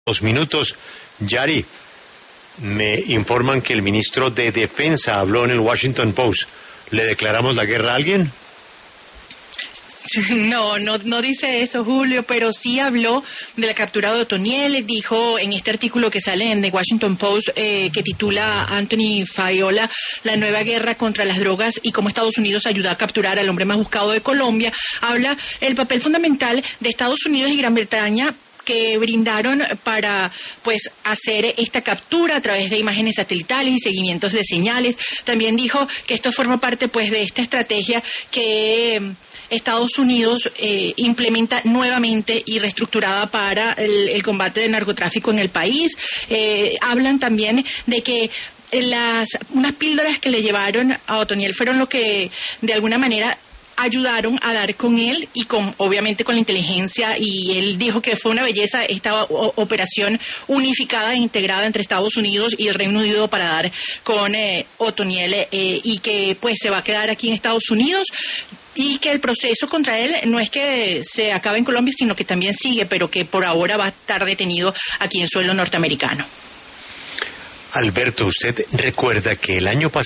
2 minutos. Yari, me informan que el ministro de Defensa habló en el Washington Post. ¿Le declaramos la guerra a alguien? No dice eso, Julio, pero sí habló de la captura de Otoniel. Dijo en este artículo que sale en The Washington Post, que titula Anthony Faiola, la nueva guerra contra las drogas y cómo Estados Unidos ayudó a capturar al hombre más buscado de Colombia. Habla el papel fundamental de Estados Unidos y Gran Bretaña que brindaron para hacer esta captura a través de imágenes satelitales y seguimientos de señales. También dijo que esto forma parte de esta estrategia que Estados Unidos implementa nuevamente y reestructurada para el combate del narcotráfico en el país. Hablan también de que unas píldoras que le llevaron a Otoniel fueron lo que de alguna manera ayudaron a dar con él y obviamente con la inteligencia, y él dijo que fue una belleza esta operación unificada e integrada entre Estados Unidos y el Reino Unido para dar con Otoniel, y que se va a quedar aquí en Estados Unidos, y que el proceso contra él no es que se acabe en Colombia, sino que también sigue, pero que por ahora va a estar detenido aquí en suelo norteamericano. Alberto, usted recuerda que el año pasado